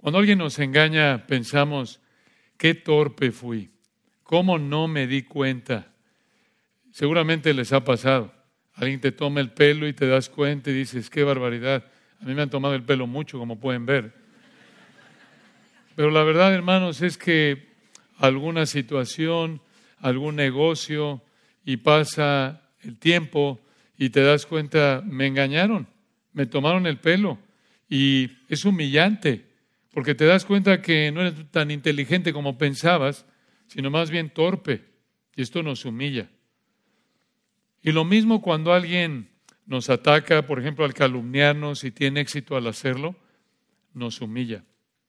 Cuando alguien nos engaña, pensamos, qué torpe fui, cómo no me di cuenta. Seguramente les ha pasado. Alguien te toma el pelo y te das cuenta y dices, qué barbaridad. A mí me han tomado el pelo mucho, como pueden ver. Pero la verdad, hermanos, es que alguna situación, algún negocio, y pasa el tiempo y te das cuenta, me engañaron, me tomaron el pelo. Y es humillante, porque te das cuenta que no eres tan inteligente como pensabas, sino más bien torpe. Y esto nos humilla. Y lo mismo cuando alguien nos ataca, por ejemplo, al calumniarnos y tiene éxito al hacerlo, nos humilla.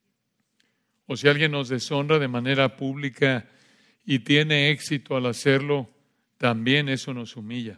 O si alguien nos deshonra de manera pública y tiene éxito al hacerlo, también eso nos humilla.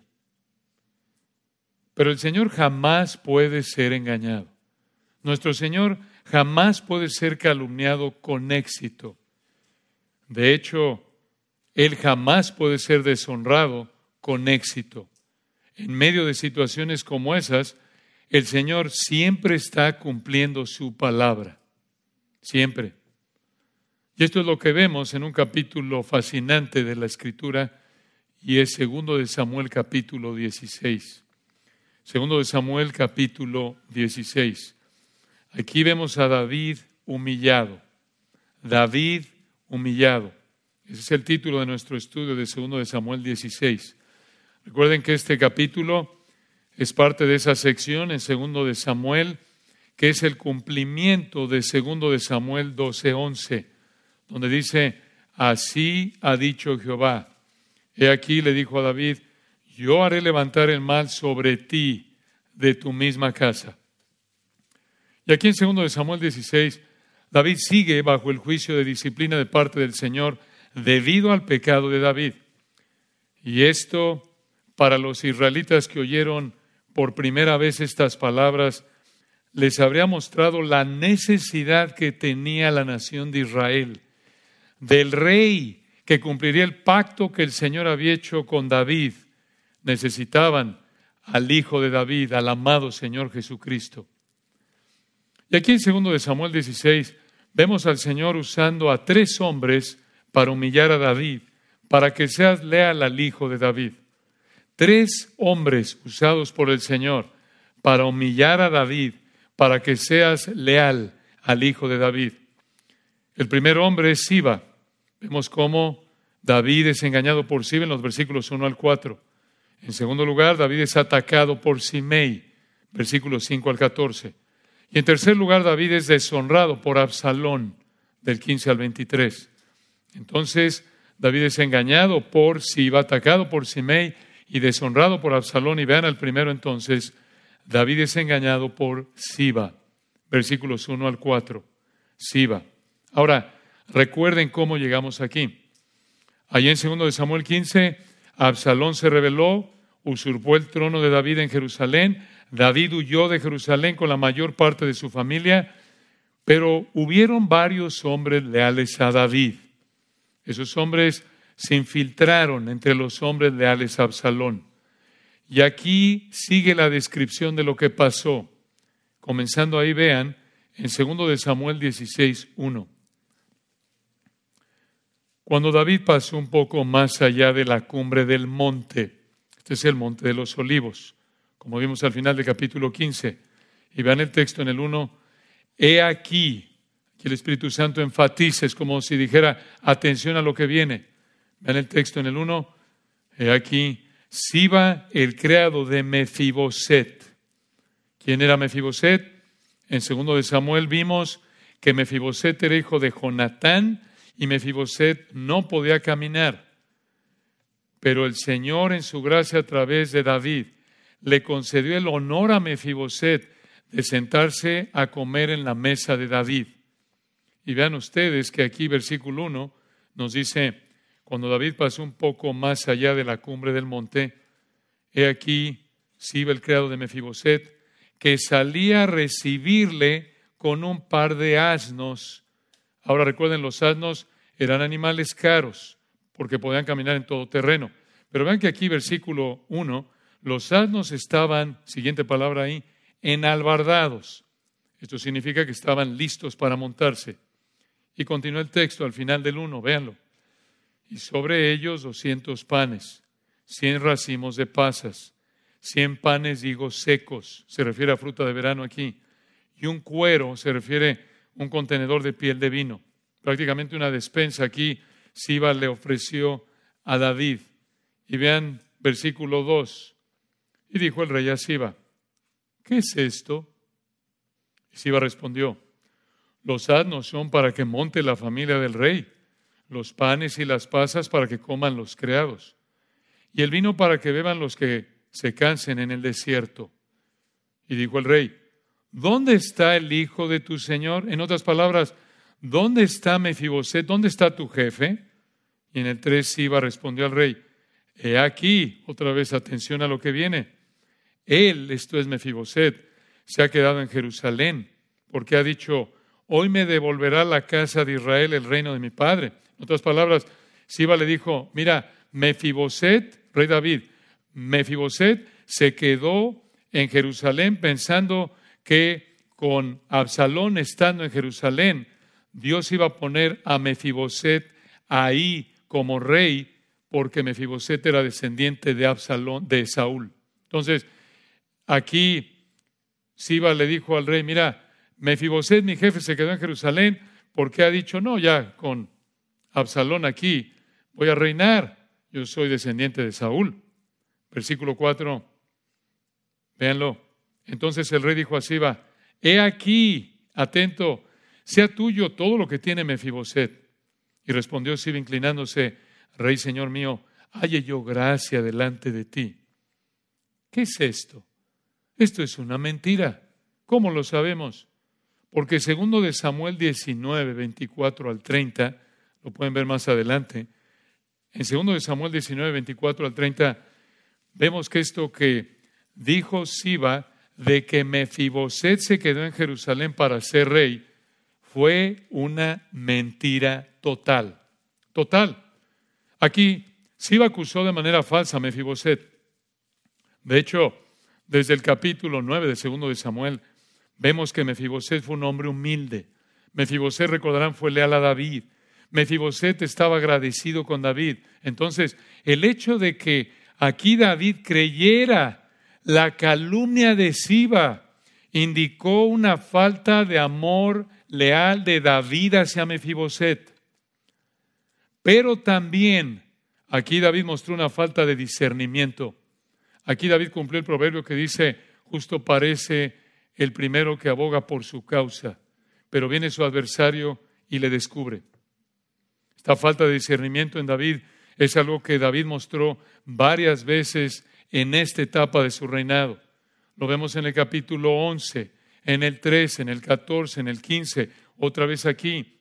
Pero el Señor jamás puede ser engañado. Nuestro Señor jamás puede ser calumniado con éxito. De hecho, Él jamás puede ser deshonrado con éxito. En medio de situaciones como esas, el Señor siempre está cumpliendo su palabra. Siempre. Y esto es lo que vemos en un capítulo fascinante de la Escritura, y es 2 de Samuel capítulo 16. 2 de Samuel capítulo 16. Aquí vemos a David humillado. David humillado. Ese es el título de nuestro estudio de 2 de Samuel 16. Recuerden que este capítulo es parte de esa sección en 2 de Samuel, que es el cumplimiento de 2 de Samuel 12:11, donde dice, así ha dicho Jehová. He aquí le dijo a David, yo haré levantar el mal sobre ti de tu misma casa. Y aquí en 2 de Samuel 16, David sigue bajo el juicio de disciplina de parte del Señor debido al pecado de David. Y esto, para los israelitas que oyeron por primera vez estas palabras, les habría mostrado la necesidad que tenía la nación de Israel, del rey que cumpliría el pacto que el Señor había hecho con David. Necesitaban al Hijo de David, al amado Señor Jesucristo. Y aquí en 2 de Samuel 16 vemos al Señor usando a 3 hombres para humillar a David, para que seas leal al Hijo de David. 3 hombres usados por el Señor para humillar a David, para que seas leal al Hijo de David. El primer hombre es Siba. Vemos cómo David es engañado por Siba en los versículos 1 al 4. En segundo lugar, David es atacado por Simei, versículos 5 al 14. Y en tercer lugar, David es deshonrado por Absalón, del 15 al 23. Entonces, David es engañado por Siba, atacado por Simei y deshonrado por Absalón. Y vean al primero entonces, David es engañado por Siba, versículos 1 al 4. Siba. Ahora, recuerden cómo llegamos aquí. Allí en 2 de Samuel 15, Absalón se rebeló, usurpó el trono de David en Jerusalén. David huyó de Jerusalén con la mayor parte de su familia, pero hubieron varios hombres leales a David. Esos hombres se infiltraron entre los hombres leales a Absalón. Y aquí sigue la descripción de lo que pasó. Comenzando ahí, vean, en 2 de Samuel 16, 1. Cuando David pasó un poco más allá de la cumbre del monte, este es el monte de los olivos, como vimos al final del capítulo 15, y vean el texto en el 1, he aquí el Espíritu Santo enfatiza, es como si dijera, atención a lo que viene. Vean el texto en el 1, he aquí, Siba, el criado de Mefiboset. ¿Quién era Mefiboset? En 2 de Samuel vimos que Mefiboset era hijo de Jonatán, y Mefiboset no podía caminar. Pero el Señor, en su gracia a través de David, le concedió el honor a Mefiboset de sentarse a comer en la mesa de David. Y vean ustedes que aquí, versículo 1, nos dice, cuando David pasó un poco más allá de la cumbre del monte, he aquí, Siba, el criado de Mefiboset, que salía a recibirle con un par de asnos. Ahora recuerden, los asnos eran animales caros porque podían caminar en todo terreno. Pero vean que aquí, versículo 1, los asnos estaban, siguiente palabra ahí, enalbardados. Esto significa que estaban listos para montarse. Y continúa el texto al final del 1, véanlo. Y sobre ellos 200 panes, 100 racimos de pasas, 100 panes de higos secos, se refiere a fruta de verano aquí, y un cuero, se refiere a un contenedor de piel de vino, prácticamente una despensa. Aquí Siba le ofreció a David. Y vean versículo 2. Y dijo el rey a Siba, ¿qué es esto? Y Siba respondió, los asnos son para que monte la familia del rey, los panes y las pasas para que coman los criados, y el vino para que beban los que se cansen en el desierto. Y dijo el rey, ¿dónde está el hijo de tu señor? En otras palabras, ¿dónde está Mefiboset? ¿Dónde está tu jefe? Y en el 3 Siba respondió al rey, he aquí, otra vez atención a lo que viene. Él, esto es Mefiboset, se ha quedado en Jerusalén, porque ha dicho, hoy me devolverá la casa de Israel el reino de mi padre. En otras palabras, Siba le dijo, mira, Mefiboset, rey David, Mefiboset se quedó en Jerusalén pensando que con Absalón estando en Jerusalén, Dios iba a poner a Mefiboset ahí como rey, porque Mefiboset era descendiente de Absalón, de Saúl. Entonces, aquí Siba le dijo al rey, mira, Mefiboset, mi jefe, se quedó en Jerusalén porque ha dicho, no, ya con Absalón aquí voy a reinar. Yo soy descendiente de Saúl. Versículo 4, véanlo. Entonces el rey dijo a Siba, he aquí, atento, sea tuyo todo lo que tiene Mefiboset. Y respondió Siba inclinándose, rey, señor mío, halle yo gracia delante de ti. ¿Qué es esto? Esto es una mentira. ¿Cómo lo sabemos? Porque segundo de Samuel 19, 24 al 30, lo pueden ver más adelante, en segundo de Samuel 19, 24 al 30, vemos que esto que dijo Siba de que Mefiboset se quedó en Jerusalén para ser rey, fue una mentira total. Total. Aquí Siba acusó de manera falsa a Mefiboset. De hecho, desde el capítulo 9 de segundo de Samuel, vemos que Mefiboset fue un hombre humilde. Mefiboset, recordarán, fue leal a David. Mefiboset estaba agradecido con David. Entonces, el hecho de que aquí David creyera la calumnia de Siba indicó una falta de amor leal de David hacia Mefiboset. Pero también aquí David mostró una falta de discernimiento. Aquí David cumplió el proverbio que dice, justo parece el primero que aboga por su causa, pero viene su adversario y le descubre. Esta falta de discernimiento en David es algo que David mostró varias veces en esta etapa de su reinado. Lo vemos en el capítulo 11, en el 13, en el 14, en el 15, otra vez aquí.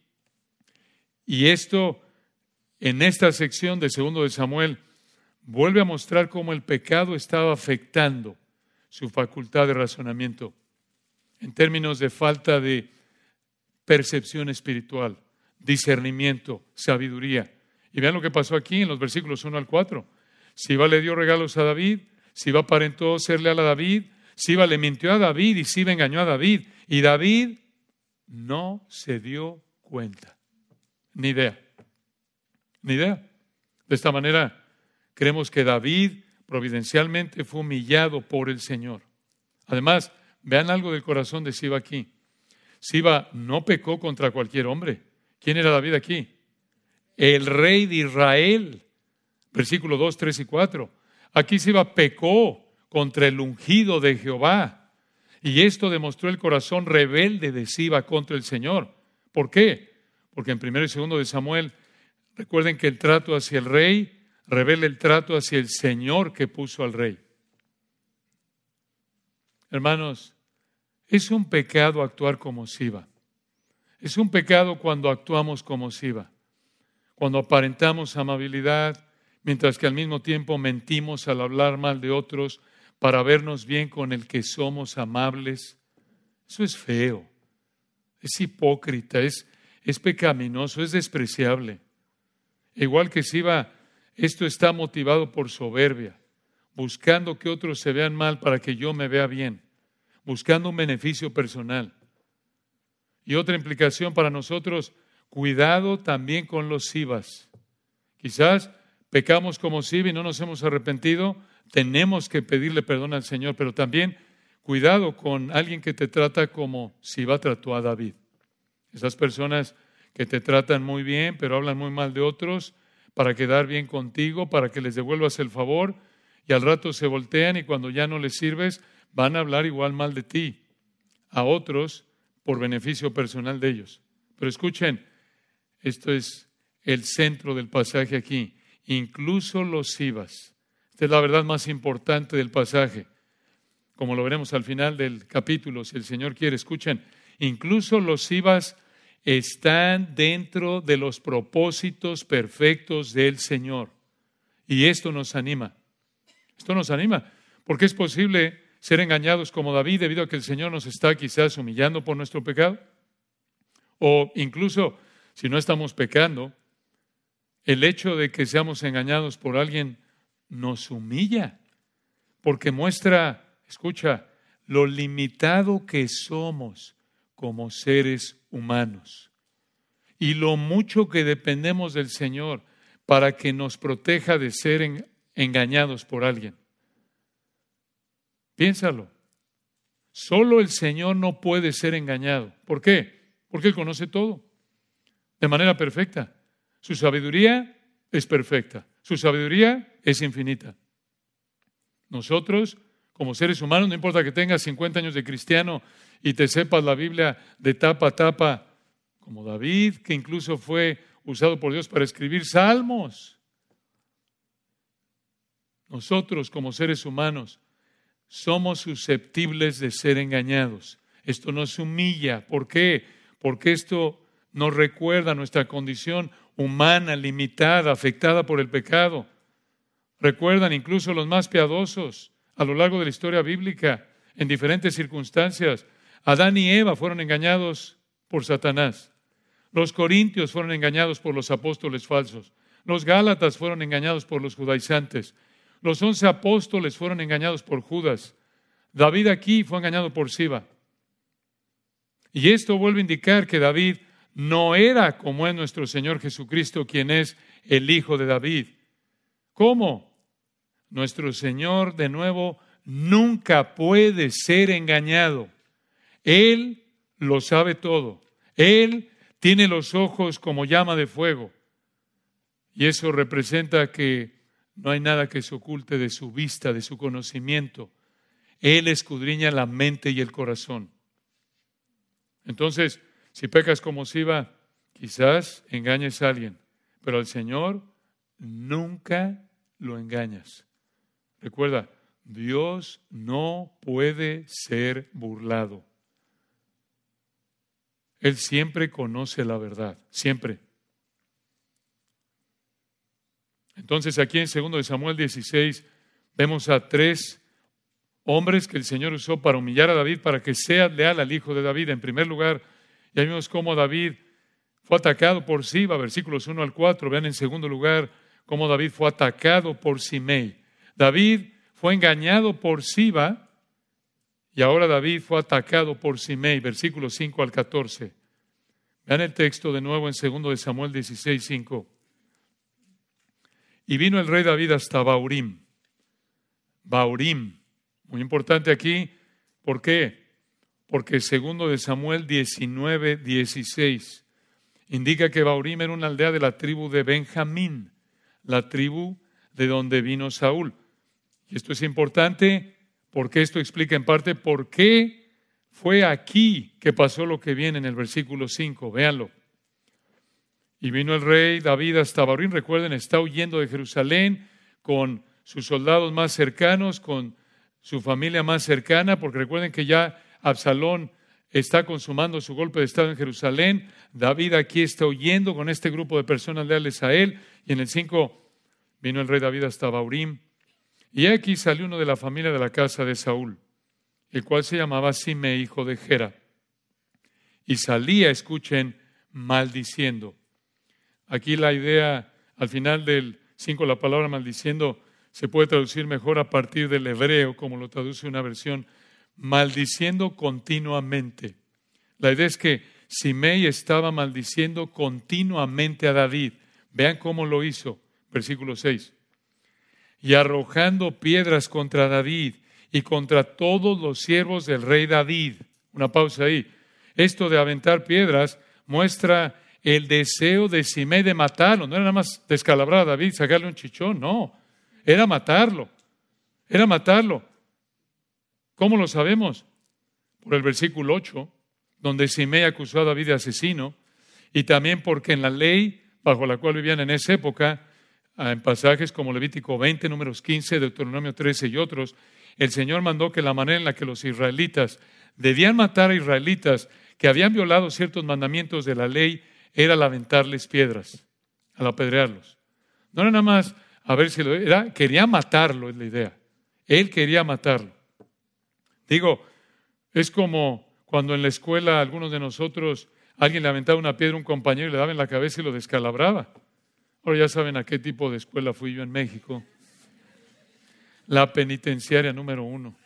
Y esto, en esta sección de segundo de Samuel, vuelve a mostrar cómo el pecado estaba afectando su facultad de razonamiento en términos de falta de percepción espiritual, discernimiento, sabiduría. Y vean lo que pasó aquí en los versículos 1 al 4. Siba le dio regalos a David, Siba aparentó ser leal a David, Siba le mintió a David y Siba engañó a David. Y David no se dio cuenta. Ni idea. Ni idea. De esta manera, creemos que David providencialmente fue humillado por el Señor. Además, vean algo del corazón de Siba aquí. Siba no pecó contra cualquier hombre. ¿Quién era David aquí? El rey de Israel. Versículos 2, 3 y 4. Aquí Siba pecó contra el ungido de Jehová. Y esto demostró el corazón rebelde de Siba contra el Señor. ¿Por qué? Porque en 1 y 2 de Samuel, recuerden que el trato hacia el rey revela el trato hacia el Señor que puso al rey. Hermanos, es un pecado actuar como Siba. Es un pecado cuando actuamos como Siba, cuando aparentamos amabilidad, mientras que al mismo tiempo mentimos al hablar mal de otros para vernos bien con el que somos amables. Eso es feo, es hipócrita, es pecaminoso, es despreciable. Igual que Siba, esto está motivado por soberbia, buscando que otros se vean mal para que yo me vea bien, buscando un beneficio personal. Y otra implicación para nosotros, cuidado también con los Sibas. Quizás pecamos como Siba y no nos hemos arrepentido, tenemos que pedirle perdón al Señor, pero también cuidado con alguien que te trata como Siba trató a David. Esas personas que te tratan muy bien, pero hablan muy mal de otros para quedar bien contigo, para que les devuelvas el favor, y al rato se voltean y cuando ya no les sirves, van a hablar igual mal de ti a otros por beneficio personal de ellos. Pero escuchen, esto es el centro del pasaje aquí. Incluso los Sibas. Esta es la verdad más importante del pasaje. Como lo veremos al final del capítulo, si el Señor quiere, escuchen. Incluso los Sibas están dentro de los propósitos perfectos del Señor. Y esto nos anima. Esto nos anima, porque es posible ser engañados como David debido a que el Señor nos está quizás humillando por nuestro pecado. O incluso, si no estamos pecando, el hecho de que seamos engañados por alguien nos humilla, porque muestra, escucha, lo limitado que somos como seres humanos y lo mucho que dependemos del Señor para que nos proteja de ser engañados por alguien. Piénsalo. Solo el Señor no puede ser engañado. ¿Por qué? Porque Él conoce todo de manera perfecta. Su sabiduría es perfecta. Su sabiduría es infinita. Nosotros, como seres humanos, no importa que tengas 50 años de cristiano y te sepas la Biblia de tapa a tapa, como David, que incluso fue usado por Dios para escribir salmos. Nosotros, como seres humanos, somos susceptibles de ser engañados. Esto nos humilla. ¿Por qué? Porque esto nos recuerda nuestra condición humana, limitada, afectada por el pecado. Recuerdan incluso los más piadosos a lo largo de la historia bíblica, en diferentes circunstancias. Adán y Eva fueron engañados por Satanás. Los corintios fueron engañados por los apóstoles falsos. Los gálatas fueron engañados por los judaizantes. Los 11 apóstoles fueron engañados por Judas. David aquí fue engañado por Siba. Y esto vuelve a indicar que David no era como es nuestro Señor Jesucristo, quien es el Hijo de David. ¿Cómo? Nuestro Señor, de nuevo, nunca puede ser engañado. Él lo sabe todo. Él tiene los ojos como llama de fuego. Y eso representa que no hay nada que se oculte de su vista, de su conocimiento. Él escudriña la mente y el corazón. Entonces, si pecas como Siba, quizás engañes a alguien, pero al Señor nunca lo engañas. Recuerda, Dios no puede ser burlado. Él siempre conoce la verdad, siempre. Entonces aquí en 2 de Samuel 16 vemos a 3 hombres que el Señor usó para humillar a David, para que sea leal al hijo de David. En primer lugar, ya vimos cómo David fue atacado por Siba, versículos 1 al 4. Vean en segundo lugar cómo David fue atacado por Simei. David fue engañado por Siba y ahora David fue atacado por Simei, versículos 5 al 14. Vean el texto de nuevo en 2 de Samuel 16, 5. Y vino el rey David hasta Bahurim. Bahurim, muy importante aquí. ¿Por qué? Porque 2 de Samuel 19, 16 indica que Bahurim era una aldea de la tribu de Benjamín, la tribu de donde vino Saúl. Y esto es importante porque esto explica en parte por qué fue aquí que pasó lo que viene en el versículo 5. Véanlo. Y vino el rey David hasta Bahurim. Recuerden, está huyendo de Jerusalén con sus soldados más cercanos, con su familia más cercana, porque recuerden que ya Absalón está consumando su golpe de estado en Jerusalén. David aquí está huyendo con este grupo de personas leales a él. Y en el 5 vino el rey David hasta Bahurim. Y aquí salió uno de la familia de la casa de Saúl, el cual se llamaba Simei, hijo de Gera. Y salía, escuchen, maldiciendo. Aquí la idea, al final del 5, la palabra maldiciendo se puede traducir mejor a partir del hebreo, como lo traduce una versión, maldiciendo continuamente. La idea es que Simei estaba maldiciendo continuamente a David. Vean cómo lo hizo. Versículo 6. Y arrojando piedras contra David y contra todos los siervos del rey David. Una pausa ahí. Esto de aventar piedras muestra el deseo de Simei de matarlo. No era nada más descalabrar a David, sacarle un chichón, no. Era matarlo. Era matarlo. ¿Cómo lo sabemos? Por el versículo 8, donde Simei acusó a David de asesino, y también porque en la ley bajo la cual vivían en esa época, en pasajes como Levítico 20, Números 15, Deuteronomio 13 y otros, el Señor mandó que la manera en la que los israelitas debían matar a israelitas que habían violado ciertos mandamientos de la ley era al aventarles piedras, al apedrearlos. No era nada más a ver si lo era, quería matarlo, es la idea. Él quería matarlo. Digo, es como cuando en la escuela algunos de nosotros, alguien le aventaba una piedra a un compañero y le daba en la cabeza y lo descalabraba. Ahora ya saben a qué tipo de escuela fui yo en México. La penitenciaria número 1.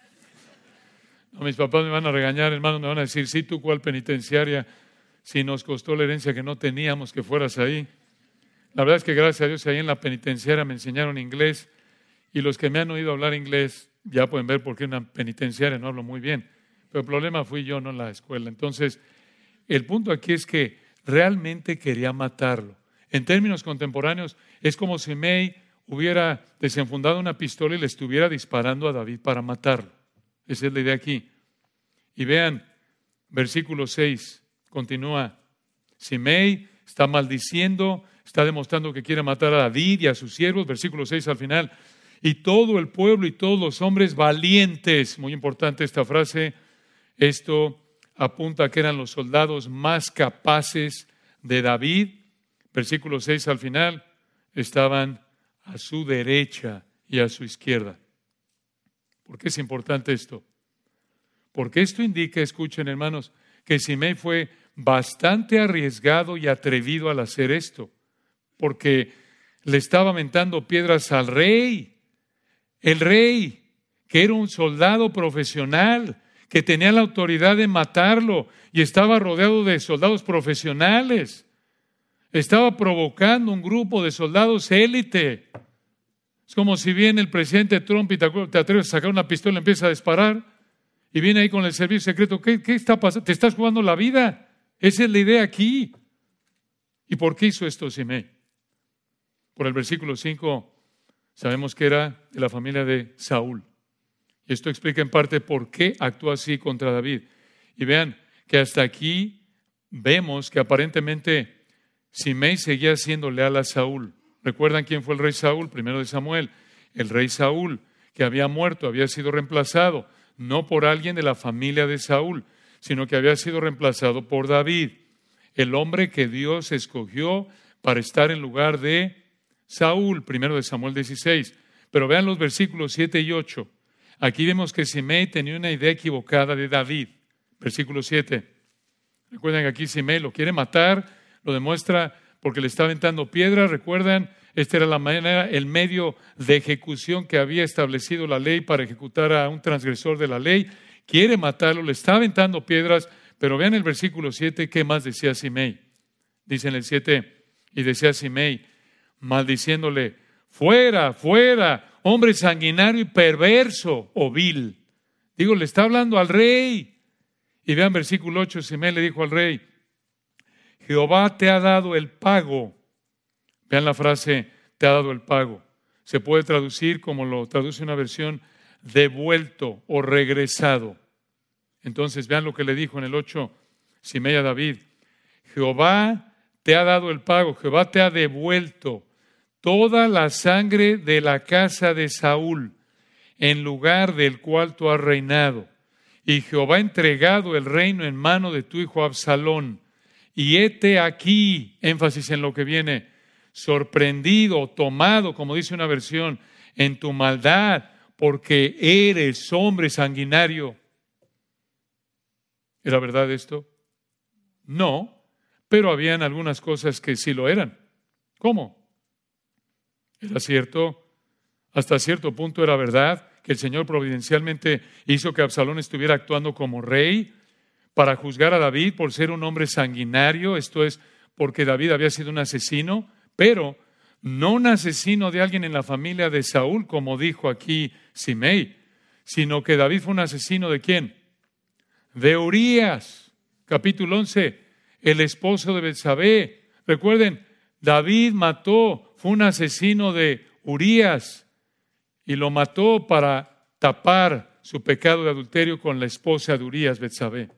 No, mis papás me van a regañar, hermanos, me van a decir, sí, tú cuál penitenciaria, si nos costó la herencia que no teníamos, que fueras ahí. La verdad es que gracias a Dios ahí en la penitenciaria me enseñaron inglés y los que me han oído hablar inglés ya pueden ver por qué en una penitenciaria no hablo muy bien. Pero el problema fui yo, no la escuela. Entonces, el punto aquí es que realmente quería matarlo. En términos contemporáneos, es como si Simei hubiera desenfundado una pistola y le estuviera disparando a David para matarlo. Esa es la idea aquí. Y vean, versículo 6, continúa. Simei está maldiciendo, está demostrando que quiere matar a David y a sus siervos. Versículo 6 al final. Y todo el pueblo y todos los hombres valientes. Muy importante esta frase. Esto apunta a que eran los soldados más capaces de David. Versículo 6 al final. Estaban a su derecha y a su izquierda. ¿Por qué es importante esto? Porque esto indica, escuchen hermanos, que Simei fue bastante arriesgado y atrevido al hacer esto, porque le estaba aventando piedras al rey, el rey, que era un soldado profesional, que tenía la autoridad de matarlo y estaba rodeado de soldados profesionales. Estaba provocando un grupo de soldados élite. Es como si viene el presidente Trump y te atreves a sacar una pistola y empieza a disparar. Y viene ahí con el servicio secreto. ¿Qué está pasando? Te estás jugando la vida. Esa es la idea aquí. ¿Y por qué hizo esto Simei? Por el versículo 5 sabemos que era de la familia de Saúl. Y esto explica en parte por qué actuó así contra David. Y vean que hasta aquí vemos que aparentemente Simei seguía siendo leal a Saúl. ¿Recuerdan quién fue el rey Saúl? Primero de Samuel. El rey Saúl, que había muerto, había sido reemplazado, no por alguien de la familia de Saúl, sino que había sido reemplazado por David, el hombre que Dios escogió para estar en lugar de Saúl, primero de Samuel 16. Pero vean los versículos 7 y 8. Aquí vemos que Simei tenía una idea equivocada de David. Versículo 7. Recuerden que aquí Simei lo quiere matar, lo demuestra porque le está aventando piedras. Recuerdan, esta era la manera, el medio de ejecución que había establecido la ley para ejecutar a un transgresor de la ley. Quiere matarlo, le está aventando piedras, pero vean el versículo 7, ¿qué más decía Simei? Dice en el 7, y decía Simei, maldiciéndole, fuera, fuera, hombre sanguinario y perverso o vil. Digo, le está hablando al rey. Y vean versículo 8, Simei le dijo al rey, Jehová te ha dado el pago. Vean la frase, te ha dado el pago. Se puede traducir como lo traduce una versión, devuelto o regresado. Entonces vean lo que le dijo en el 8, Simei a David. Jehová te ha dado el pago, Jehová te ha devuelto toda la sangre de la casa de Saúl, en lugar del cual tú has reinado. Y Jehová ha entregado el reino en mano de tu hijo Absalón. Y hete aquí, énfasis en lo que viene, sorprendido, tomado, como dice una versión, en tu maldad, porque eres hombre sanguinario. ¿Era verdad esto? No, pero habían algunas cosas que sí lo eran. ¿Cómo? Era cierto, hasta cierto punto era verdad que el Señor providencialmente hizo que Absalón estuviera actuando como rey, para juzgar a David por ser un hombre sanguinario, esto es, porque David había sido un asesino, pero no un asesino de alguien en la familia de Saúl, como dijo aquí Simei, sino que David fue un asesino ¿de quién? De Urías, capítulo 11, el esposo de Betsabé. Recuerden, David fue un asesino de Urías y lo mató para tapar su pecado de adulterio con la esposa de Urías, Betsabé.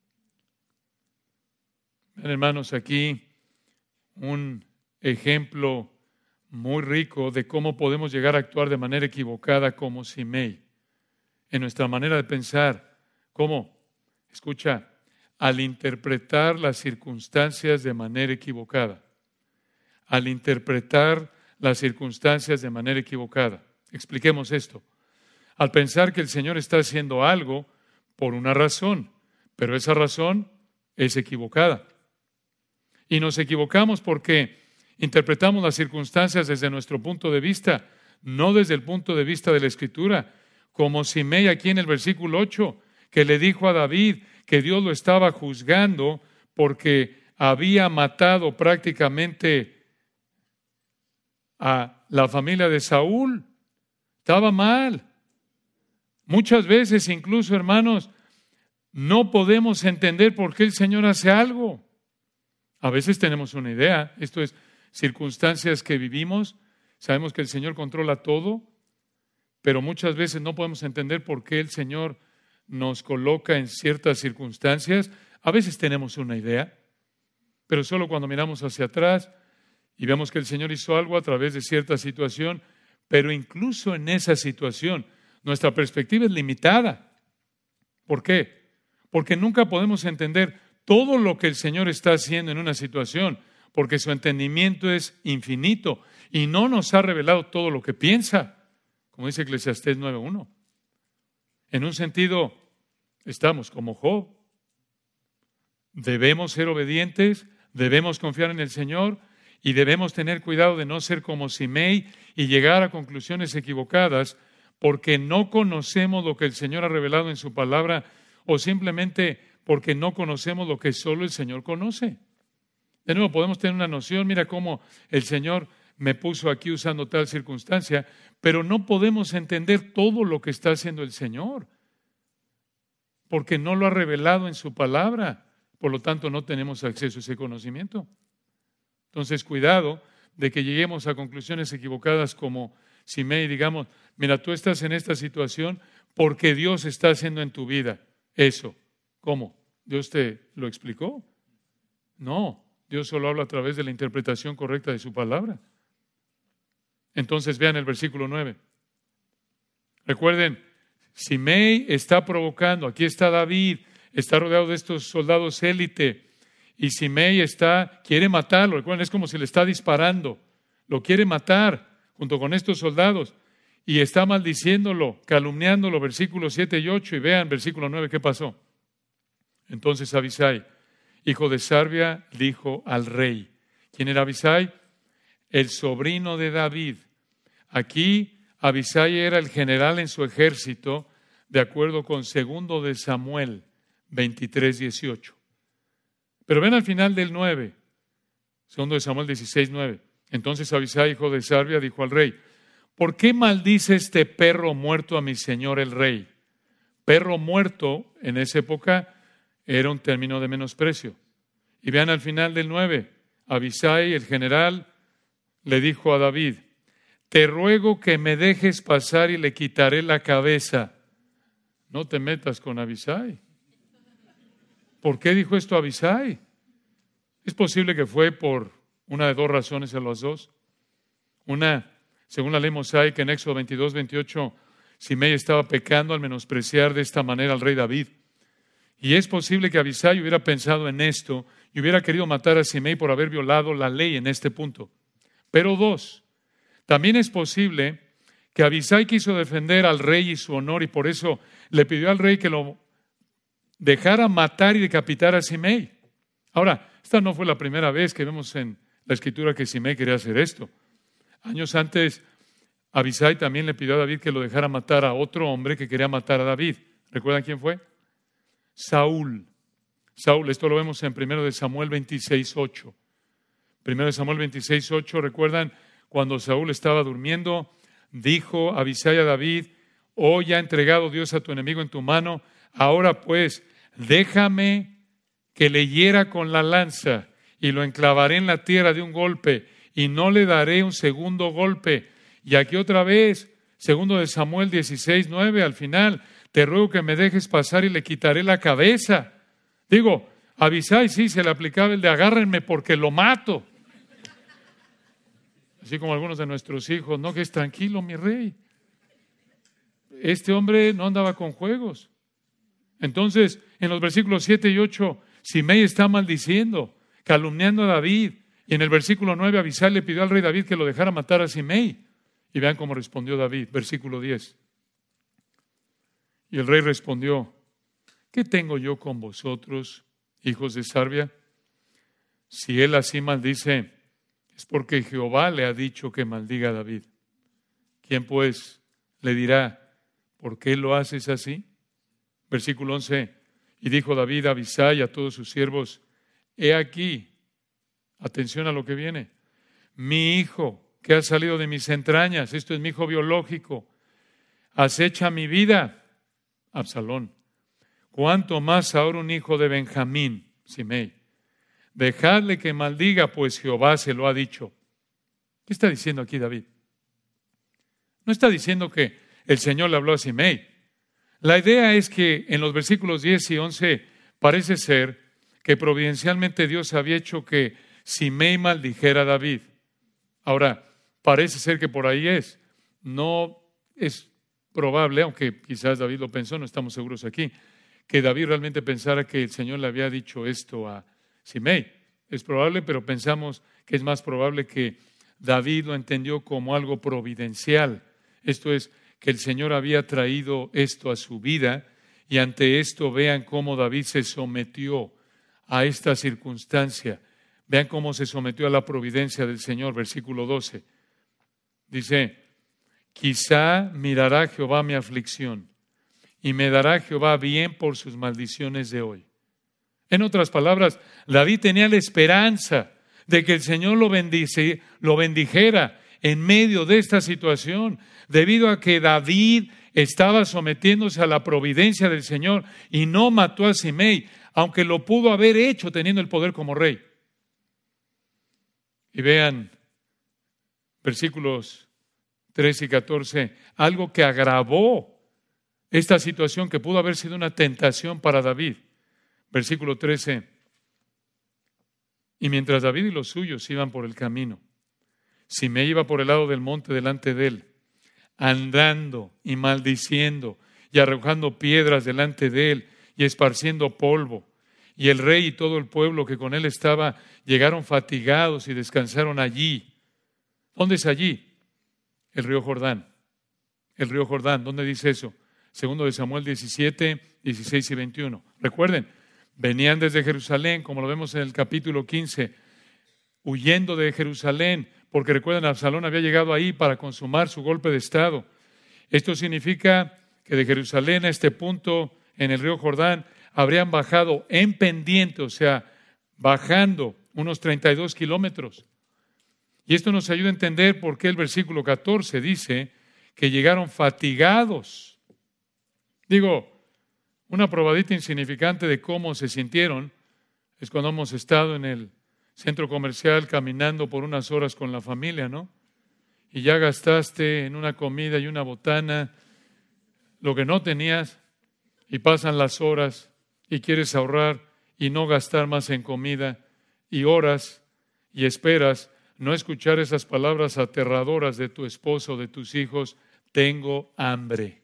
Hermanos, aquí un ejemplo muy rico de cómo podemos llegar a actuar de manera equivocada como Simei. En nuestra manera de pensar, ¿cómo? Escucha, al interpretar las circunstancias de manera equivocada. Al interpretar las circunstancias de manera equivocada. Expliquemos esto. Al pensar que el Señor está haciendo algo por una razón, pero esa razón es equivocada. Y nos equivocamos porque interpretamos las circunstancias desde nuestro punto de vista, no desde el punto de vista de la Escritura, como Simei aquí en el versículo 8, que le dijo a David que Dios lo estaba juzgando porque había matado prácticamente a la familia de Saúl. Estaba mal. Muchas veces, incluso, hermanos, no podemos entender por qué el Señor hace algo. A veces tenemos una idea, esto es, circunstancias que vivimos, sabemos que el Señor controla todo, pero muchas veces no podemos entender por qué el Señor nos coloca en ciertas circunstancias. A veces tenemos una idea, pero solo cuando miramos hacia atrás y vemos que el Señor hizo algo a través de cierta situación, pero incluso en esa situación nuestra perspectiva es limitada. ¿Por qué? Porque nunca podemos entender todo lo que el Señor está haciendo en una situación, porque su entendimiento es infinito y no nos ha revelado todo lo que piensa, como dice Eclesiastés 9:1. En un sentido, estamos como Job. Debemos ser obedientes, debemos confiar en el Señor y debemos tener cuidado de no ser como Simei y llegar a conclusiones equivocadas porque no conocemos lo que el Señor ha revelado en su palabra o simplemente porque no conocemos lo que solo el Señor conoce. De nuevo, podemos tener una noción, mira cómo el Señor me puso aquí usando tal circunstancia, pero no podemos entender todo lo que está haciendo el Señor, porque no lo ha revelado en su palabra, por lo tanto no tenemos acceso a ese conocimiento. Entonces, cuidado de que lleguemos a conclusiones equivocadas como Simei, digamos, mira, tú estás en esta situación porque Dios está haciendo en tu vida eso. ¿Cómo? ¿Dios te lo explicó? No, Dios solo habla a través de la interpretación correcta de su palabra. Entonces vean el versículo 9. Recuerden, Simei está provocando, aquí está David, está rodeado de estos soldados élite, y Simei quiere matarlo. Recuerden, es como si le está disparando, lo quiere matar junto con estos soldados, y está maldiciéndolo, calumniándolo, versículos 7 y 8, y vean versículo 9, ¿qué pasó? Entonces Abisai, hijo de Sarbia, dijo al rey. ¿Quién era Abisai? El sobrino de David. Aquí Abisai era el general en su ejército, de acuerdo con 2 de Samuel 23:18. Pero ven al final del 9, 2 de Samuel 16:9. Entonces Abisai, hijo de Sarbia, dijo al rey: ¿por qué maldice este perro muerto a mi señor el rey? Perro muerto en esa época era un término de menosprecio. Y vean al final del 9, Abisai, el general, le dijo a David: te ruego que me dejes pasar y le quitaré la cabeza. No te metas con Abisai. ¿Por qué dijo esto Abisai? Es posible que fue por una de dos razones a las dos. Una, según la ley mosaica en Éxodo 22:28, Simei estaba pecando al menospreciar de esta manera al rey David. Y es posible que Abisai hubiera pensado en esto y hubiera querido matar a Simei por haber violado la ley en este punto. Pero dos, también es posible que Abisai quiso defender al rey y su honor y por eso le pidió al rey que lo dejara matar y decapitar a Simei. Ahora, esta no fue la primera vez que vemos en la Escritura que Simei quería hacer esto. Años antes, Abisai también le pidió a David que lo dejara matar a otro hombre que quería matar a David. ¿Recuerdan quién fue? Saúl. Saúl, esto lo vemos en 1 de Samuel 26:8. 1 de Samuel 26:8, ¿recuerdan? Cuando Saúl estaba durmiendo, dijo Abisai a David: hoy ha entregado Dios a tu enemigo en tu mano, ahora pues, déjame que le hiera con la lanza y lo enclavaré en la tierra de un golpe y no le daré un segundo golpe. Y aquí otra vez, 2 de Samuel 16:9, al final, te ruego que me dejes pasar y le quitaré la cabeza. Digo, Abisai sí se le aplicaba el de agárrenme porque lo mato. Así como algunos de nuestros hijos, no, que es tranquilo, mi rey. Este hombre no andaba con juegos. Entonces, en los versículos 7 y 8, Simei está maldiciendo, calumniando a David. Y en el versículo 9, Abisai le pidió al rey David que lo dejara matar a Simei. Y vean cómo respondió David, versículo 10. Y el rey respondió: ¿qué tengo yo con vosotros, hijos de Sarbia? Si él así maldice, es porque Jehová le ha dicho que maldiga a David. ¿Quién pues le dirá, por qué lo haces así? Versículo 11. Y dijo David a Abisai y a todos sus siervos: he aquí, atención a lo que viene, mi hijo que ha salido de mis entrañas, esto es mi hijo biológico, acecha mi vida, Absalón. Cuánto más ahora un hijo de Benjamín, Simei. Dejadle que maldiga, pues Jehová se lo ha dicho. ¿Qué está diciendo aquí David? No está diciendo que el Señor le habló a Simei. La idea es que en los versículos 10 y 11 parece ser que providencialmente Dios había hecho que Simei maldijera a David. Ahora, parece ser que por ahí es. No es probable, aunque quizás David lo pensó, no estamos seguros aquí, que David realmente pensara que el Señor le había dicho esto a Simei. Es probable, pero pensamos que es más probable que David lo entendió como algo providencial. Esto es, que el Señor había traído esto a su vida, y ante esto vean cómo David se sometió a esta circunstancia. Vean cómo se sometió a la providencia del Señor. Versículo 12. Dice: quizá mirará Jehová mi aflicción y me dará Jehová bien por sus maldiciones de hoy. En otras palabras, David tenía la esperanza de que el Señor lo bendijera en medio de esta situación, debido a que David estaba sometiéndose a la providencia del Señor y no mató a Simei, aunque lo pudo haber hecho teniendo el poder como rey. Y vean versículos 13 y 14, algo que agravó esta situación que pudo haber sido una tentación para David. Versículo 13. Y mientras David y los suyos iban por el camino, Simei iba por el lado del monte delante de él, andando y maldiciendo y arrojando piedras delante de él y esparciendo polvo. Y el rey y todo el pueblo que con él estaba llegaron fatigados y descansaron allí. ¿Dónde es allí? El río Jordán. El río Jordán, ¿dónde dice eso? 2 de Samuel 17, 16 y 21. Recuerden, venían desde Jerusalén, como lo vemos en el capítulo 15, huyendo de Jerusalén, porque recuerden, Absalón había llegado ahí para consumar su golpe de estado. Esto significa que de Jerusalén a este punto, en el río Jordán, habrían bajado en pendiente, o sea, bajando unos 32 kilómetros. Y esto nos ayuda a entender por qué el versículo 14 dice que llegaron fatigados. Digo, una probadita insignificante de cómo se sintieron es cuando hemos estado en el centro comercial caminando por unas horas con la familia, ¿no? Y ya gastaste en una comida y una botana lo que no tenías, y pasan las horas y quieres ahorrar y no gastar más en comida, y oras y esperas no escuchar esas palabras aterradoras de tu esposo, de tus hijos: tengo hambre.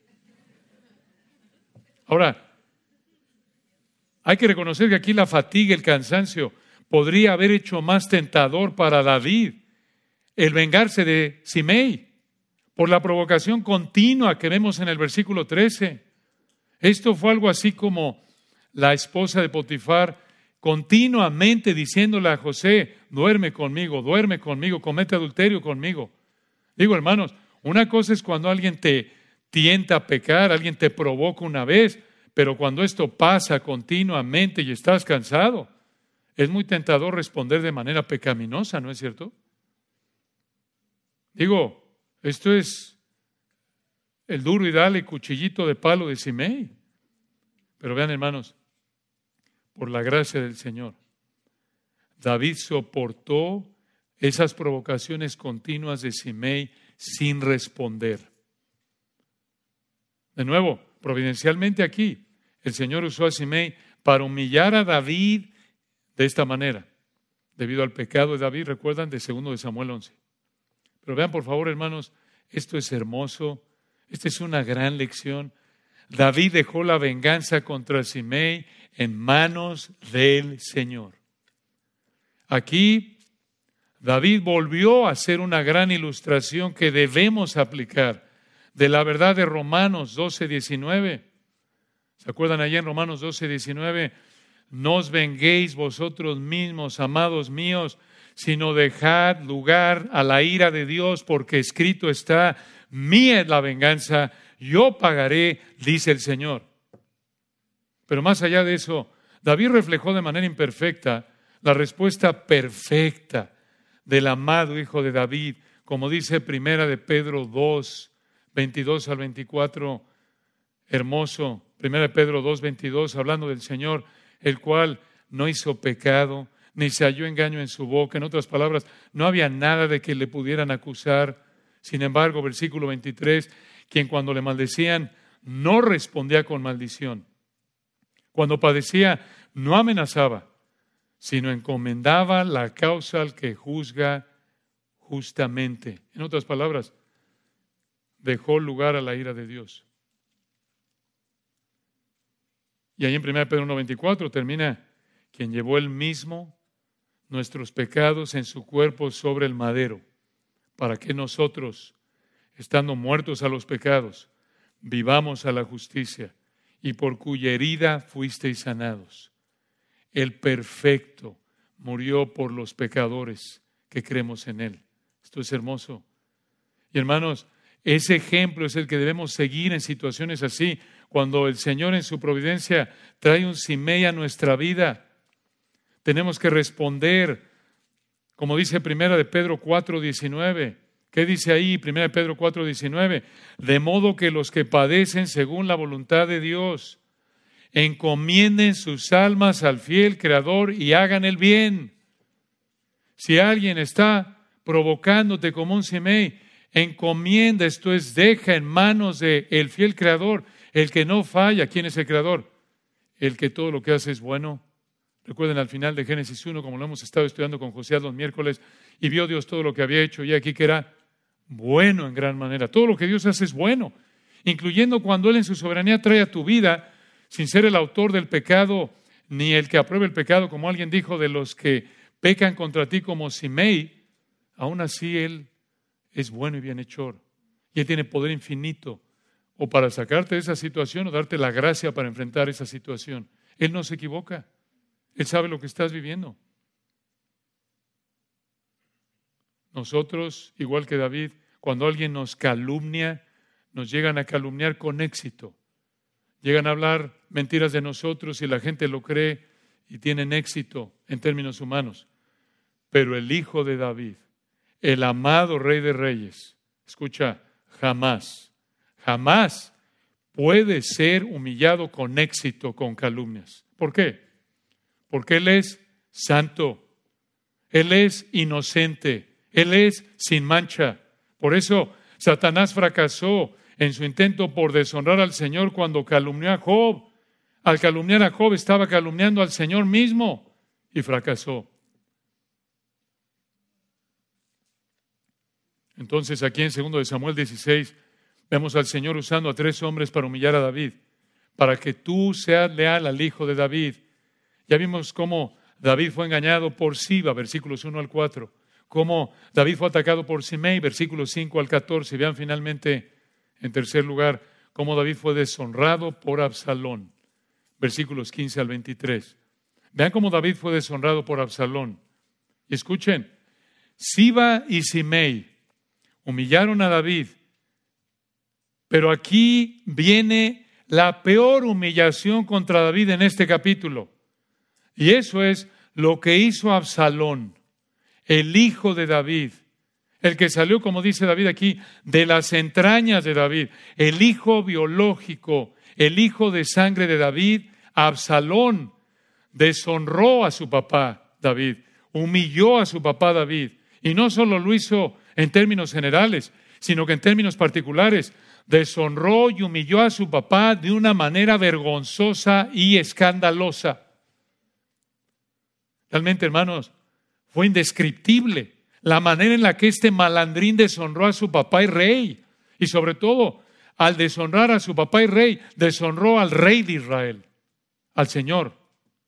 Ahora, hay que reconocer que aquí la fatiga, el cansancio, podría haber hecho más tentador para David el vengarse de Simei por la provocación continua que vemos en el versículo 13. Esto fue algo así como la esposa de Potifar continuamente diciéndole a José: duerme conmigo, comete adulterio conmigo. Digo, hermanos, una cosa es cuando alguien te tienta a pecar, alguien te provoca una vez, Pero cuando esto pasa continuamente y estás cansado, es muy tentador responder de manera pecaminosa, ¿no es cierto? Digo, esto es el duro y dale cuchillito de palo de Simei. Pero vean, hermanos, por la gracia del Señor, David soportó esas provocaciones continuas de Simei sin responder. De nuevo, providencialmente aquí, el Señor usó a Simei para humillar a David de esta manera, debido al pecado de David, recuerdan, de 2 de Samuel 11. Pero vean, por favor, hermanos, esto es hermoso, esta es una gran lección. David dejó la venganza contra Simei en manos del Señor. Aquí, David volvió a hacer una gran ilustración que debemos aplicar de la verdad de Romanos 12:19. ¿Se acuerdan allá en Romanos 12:19? No os venguéis vosotros mismos, amados míos, sino dejad lugar a la ira de Dios, porque escrito está, mía es la venganza, yo pagaré, dice el Señor. Pero más allá de eso, David reflejó de manera imperfecta la respuesta perfecta del amado Hijo de David, como dice 1 de Pedro 2, 22 al 24, hermoso, 1 de Pedro 2, 22, hablando del Señor, el cual no hizo pecado, ni se halló engaño en su boca. En otras palabras, no había nada de que le pudieran acusar. Sin embargo, versículo 23, quien cuando le maldecían no respondía con maldición. Cuando padecía no amenazaba, sino encomendaba la causa al que juzga justamente. En otras palabras, dejó lugar a la ira de Dios. Y ahí en 1 Pedro 1:24 termina, quien llevó él mismo nuestros pecados en su cuerpo sobre el madero, para que nosotros, estando muertos a los pecados, vivamos a la justicia, y por cuya herida fuisteis sanados. El perfecto murió por los pecadores que creemos en él. Esto es hermoso. Y hermanos, ese ejemplo es el que debemos seguir en situaciones así. Cuando el Señor en su providencia trae un Simei a nuestra vida, tenemos que responder, como dice 1 de Pedro 4:19. ¿Qué dice ahí 1 de Pedro 4:19? De modo que los que padecen según la voluntad de Dios encomienden sus almas al fiel Creador y hagan el bien. Si alguien está provocándote como un Simei, encomienda, esto es, deja en manos del fiel Creador, el que no falla. ¿Quién es el Creador? El que todo lo que hace es bueno. Recuerden al final de Génesis 1, como lo hemos estado estudiando con José los miércoles, y vio Dios todo lo que había hecho, y aquí que era bueno en gran manera. Todo lo que Dios hace es bueno, incluyendo cuando Él en su soberanía trae a tu vida, sin ser el autor del pecado, ni el que apruebe el pecado, como alguien dijo, de los que pecan contra ti como Simei, aún así Él es bueno y bienhechor, y Él tiene poder infinito, o para sacarte de esa situación, o darte la gracia para enfrentar esa situación. Él no se equivoca. Él sabe lo que estás viviendo. Nosotros, igual que David, cuando alguien nos calumnia, nos llegan a calumniar con éxito. Llegan a hablar mentiras de nosotros y la gente lo cree y tienen éxito en términos humanos. Pero el Hijo de David, el amado Rey de Reyes, escucha, jamás puede ser humillado con éxito con calumnias. ¿Por qué? Porque Él es santo, Él es inocente, Él es sin mancha. Por eso Satanás fracasó en su intento por deshonrar al Señor cuando calumnió a Job. Al calumniar a Job estaba calumniando al Señor mismo y fracasó. Entonces aquí en 2 de Samuel 16 vemos al Señor usando a 3 hombres para humillar a David, para que tú seas leal al Hijo de David. Ya vimos cómo David fue engañado por Siba, versículos 1 al 4. Cómo David fue atacado por Simei, versículos 5 al 14. Vean finalmente, en tercer lugar, cómo David fue deshonrado por Absalón, versículos 15 al 23. Vean cómo David fue deshonrado por Absalón. Y escuchen, Siba y Simei humillaron a David, pero aquí viene la peor humillación contra David en este capítulo. Y eso es lo que hizo Absalón, el hijo de David, el que salió, como dice David aquí, de las entrañas de David, el hijo biológico, el hijo de sangre de David. Absalón deshonró a su papá David, humilló a su papá David. Y no solo lo hizo en términos generales, sino que en términos particulares, deshonró y humilló a su papá de una manera vergonzosa y escandalosa. Realmente, hermanos, fue indescriptible la manera en la que este malandrín deshonró a su papá y rey. Y sobre todo, al deshonrar a su papá y rey, deshonró al rey de Israel, al Señor.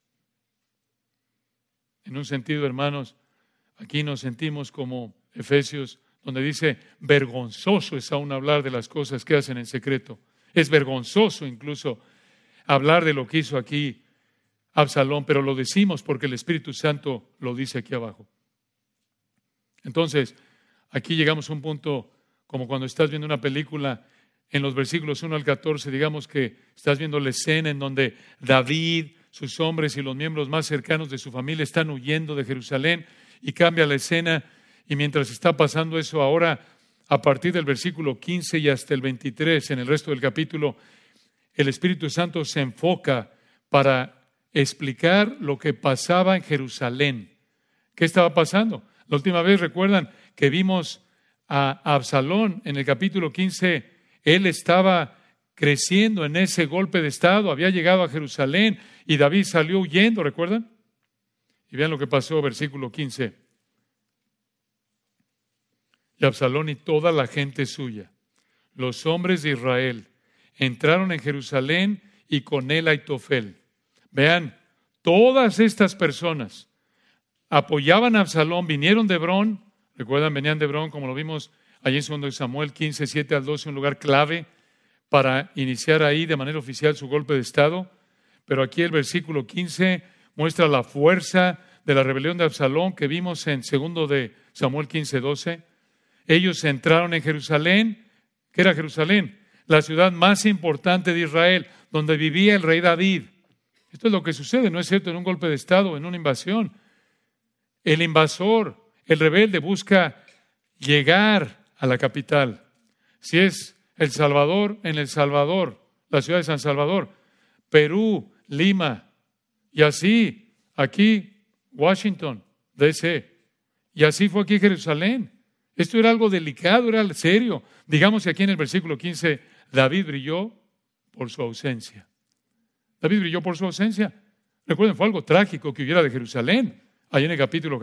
En un sentido, hermanos, aquí nos sentimos como Efesios, donde dice, vergonzoso es aún hablar de las cosas que hacen en secreto. Es vergonzoso incluso hablar de lo que hizo aquí Absalón, pero lo decimos porque el Espíritu Santo lo dice aquí abajo. Entonces, aquí llegamos a un punto como cuando estás viendo una película, en los versículos 1 al 14, digamos que estás viendo la escena en donde David, sus hombres y los miembros más cercanos de su familia están huyendo de Jerusalén, y cambia la escena. Y mientras está pasando eso ahora, a partir del versículo 15 y hasta el 23, en el resto del capítulo, el Espíritu Santo se enfoca para explicar lo que pasaba en Jerusalén. ¿Qué estaba pasando? La última vez, recuerdan que vimos a Absalón en el capítulo 15, él estaba creciendo en ese golpe de estado, había llegado a Jerusalén y David salió huyendo, ¿recuerdan? Y vean lo que pasó, versículo 15. Y Absalón y toda la gente suya, los hombres de Israel, entraron en Jerusalén y con él Aitofel. Vean, todas estas personas apoyaban a Absalón, vinieron de Hebrón, recuerdan, venían de Hebrón, como lo vimos allí en 2 Samuel 15, 7 al 12, un lugar clave para iniciar ahí de manera oficial su golpe de estado. Pero aquí el versículo 15 muestra la fuerza de la rebelión de Absalón que vimos en 2 de Samuel 15, 12. Ellos entraron en Jerusalén. ¿Qué era Jerusalén? La ciudad más importante de Israel, donde vivía el rey David. Esto es lo que sucede, ¿no es cierto?, en un golpe de estado, en una invasión. El invasor, el rebelde, busca llegar a la capital. Si es El Salvador, en El Salvador, la ciudad de San Salvador, Perú, Lima, y así, aquí, Washington, D.C., y así fue aquí Jerusalén. Esto era algo delicado, era serio. Digamos que aquí en el versículo 15, David brilló por su ausencia. David brilló por su ausencia. Recuerden, fue algo trágico que hubiera de Jerusalén, ahí en el capítulo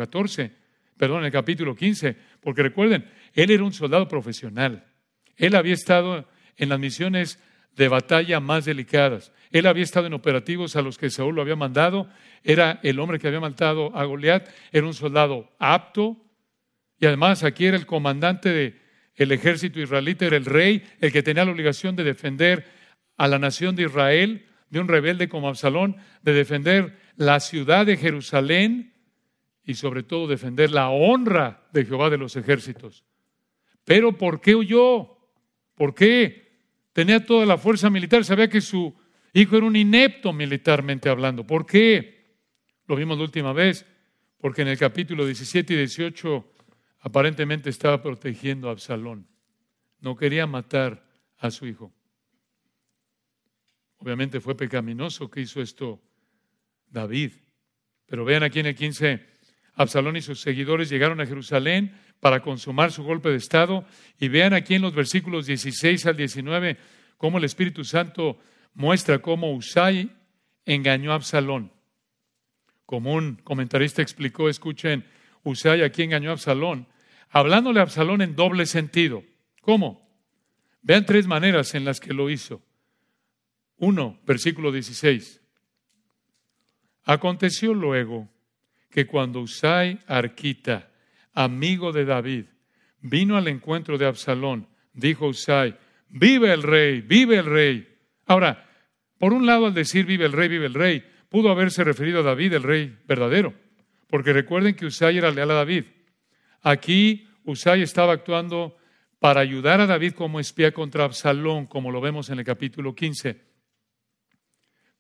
15, porque recuerden, él era un soldado profesional. Él había estado en las misiones de batalla más delicadas. Él había estado en operativos a los que Saúl lo había mandado. Era el hombre que había matado a Goliat. Era un soldado apto. Y además aquí era el comandante del ejército israelita, era el rey, el que tenía la obligación de defender a la nación de Israel, de un rebelde como Absalón, de defender la ciudad de Jerusalén y sobre todo defender la honra de Jehová de los ejércitos. Pero ¿por qué huyó? ¿Por qué? Tenía toda la fuerza militar, sabía que su hijo era un inepto militarmente hablando. ¿Por qué? Lo vimos la última vez, porque en el capítulo 17 y 18 aparentemente estaba protegiendo a Absalón. No quería matar a su hijo. Obviamente fue pecaminoso que hizo esto David. Pero vean aquí en el 15, Absalón y sus seguidores llegaron a Jerusalén para consumar su golpe de estado. Y vean aquí en los versículos 16 al 19 cómo el Espíritu Santo muestra cómo Usai engañó a Absalón. Como un comentarista explicó, escuchen, Usai aquí engañó a Absalón, hablándole a Absalón en doble sentido. ¿Cómo? Vean 3 maneras en las que lo hizo. 1, versículo 16. Aconteció luego que cuando Usai Arquita, amigo de David, vino al encuentro de Absalón, dijo Usai, ¡vive el rey! ¡Vive el rey! Ahora, por un lado, al decir vive el rey, pudo haberse referido a David, el rey verdadero, porque recuerden que Usai era leal a David. Aquí Usai estaba actuando para ayudar a David como espía contra Absalón, como lo vemos en el capítulo 15.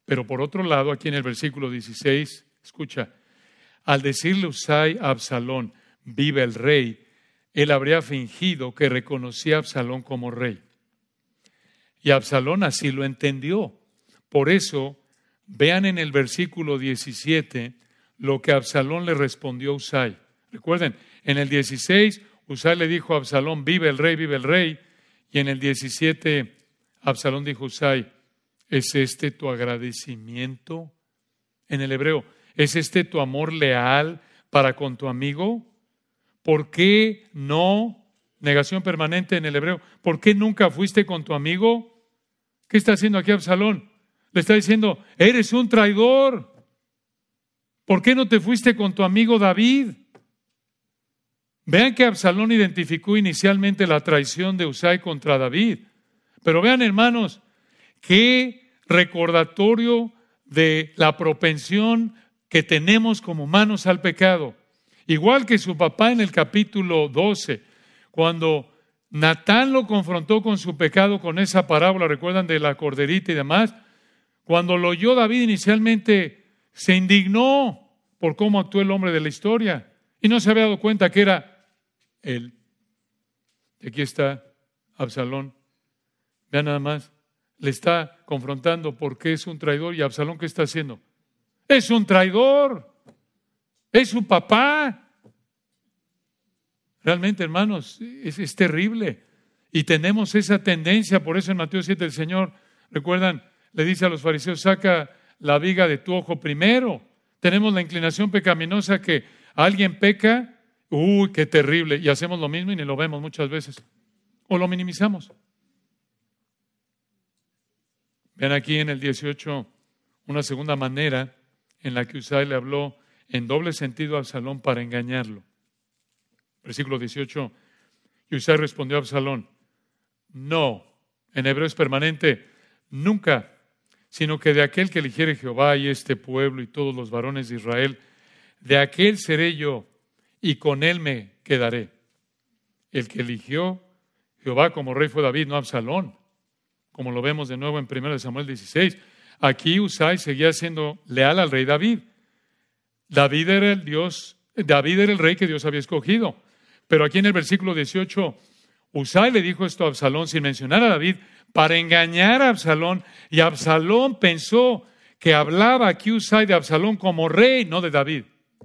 Pero por otro lado, aquí en el versículo 16, escucha, al decirle Husai a Absalón, vive el rey, él habría fingido que reconocía a Absalón como rey. Y Absalón así lo entendió. Por eso, vean en el versículo 17 lo que Absalón le respondió a Husai. Recuerden, en el 16, Husai le dijo a Absalón, vive el rey, vive el rey. Y en el 17, Absalón dijo a Husai, ¿es este tu agradecimiento? En el hebreo, ¿es este tu amor leal para con tu amigo? ¿Por qué no? Negación permanente en el hebreo. ¿Por qué nunca fuiste con tu amigo? ¿Qué está haciendo aquí Absalón? Le está diciendo, eres un traidor. ¿Por qué no te fuiste con tu amigo David? Vean que Absalón identificó inicialmente la traición de Husai contra David. Pero vean, hermanos, qué recordatorio de la propensión que tenemos como humanos al pecado. Igual que su papá en el capítulo 12, cuando Natán lo confrontó con su pecado con esa parábola, recuerdan de la corderita y demás, cuando lo oyó David inicialmente se indignó por cómo actuó el hombre de la historia y no se había dado cuenta que era él. Y aquí está Absalón. Vean nada más, le está confrontando porque es un traidor y Absalón, ¿qué está haciendo? Es un traidor, es su papá. Realmente, hermanos, es terrible. Y tenemos esa tendencia, por eso en Mateo 7 el Señor, recuerdan, le dice a los fariseos, saca la viga de tu ojo primero. Tenemos la inclinación pecaminosa que alguien peca, ¡uy, qué terrible! Y hacemos lo mismo y ni lo vemos muchas veces. O lo minimizamos. Ven aquí en el 18 una segunda manera en la que Husai le habló en doble sentido a Absalón para engañarlo. Versículo 18, y Husai respondió a Absalón, no, en hebreo es permanente, nunca, sino que de aquel que eligiere Jehová y este pueblo y todos los varones de Israel, de aquel seré yo y con él me quedaré. El que eligió Jehová como rey fue David, no Absalón, como lo vemos de nuevo en 1 Samuel 16. Aquí Husai seguía siendo leal al rey David. David era el rey que Dios había escogido. Pero aquí en el versículo 18, Husai le dijo esto a Absalón sin mencionar a David para engañar a Absalón. Y Absalón pensó que hablaba aquí Husai de Absalón como rey, no de David.